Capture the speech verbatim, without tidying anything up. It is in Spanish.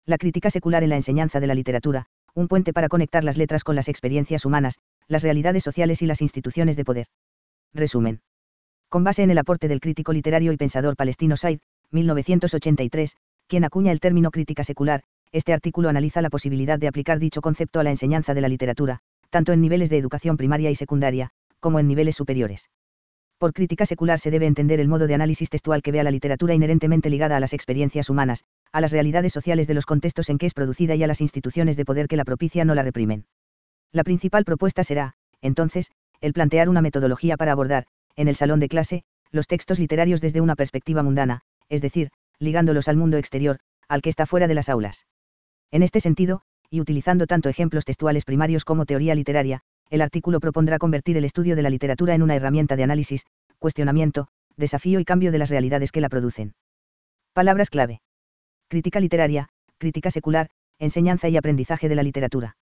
La crítica secular en la enseñanza de la literatura, un puente para conectar las letras con las experiencias humanas, las realidades sociales y las instituciones de poder. Resumen. Con base en el aporte del crítico literario y pensador palestino Said, mil novecientos ochenta y tres, quien acuña el término crítica secular, este artículo analiza la posibilidad de aplicar dicho concepto a la enseñanza de la literatura, tanto en niveles de educación primaria y secundaria, como en niveles superiores. Por crítica secular se debe entender el modo de análisis textual que ve a la literatura inherentemente ligada a las experiencias humanas, a las realidades sociales de los contextos en que es producida y a las instituciones de poder que la propician o la reprimen. La principal propuesta será, entonces, el plantear una metodología para abordar, en el salón de clase, los textos literarios desde una perspectiva mundana, es decir, ligándolos al mundo exterior, al que está fuera de las aulas. En este sentido, y utilizando tanto ejemplos textuales primarios como teoría literaria, el artículo propondrá convertir el estudio de la literatura en una herramienta de análisis, cuestionamiento, desafío y cambio de las realidades que la producen. Palabras clave. Crítica literaria, crítica secular, enseñanza y aprendizaje de la literatura.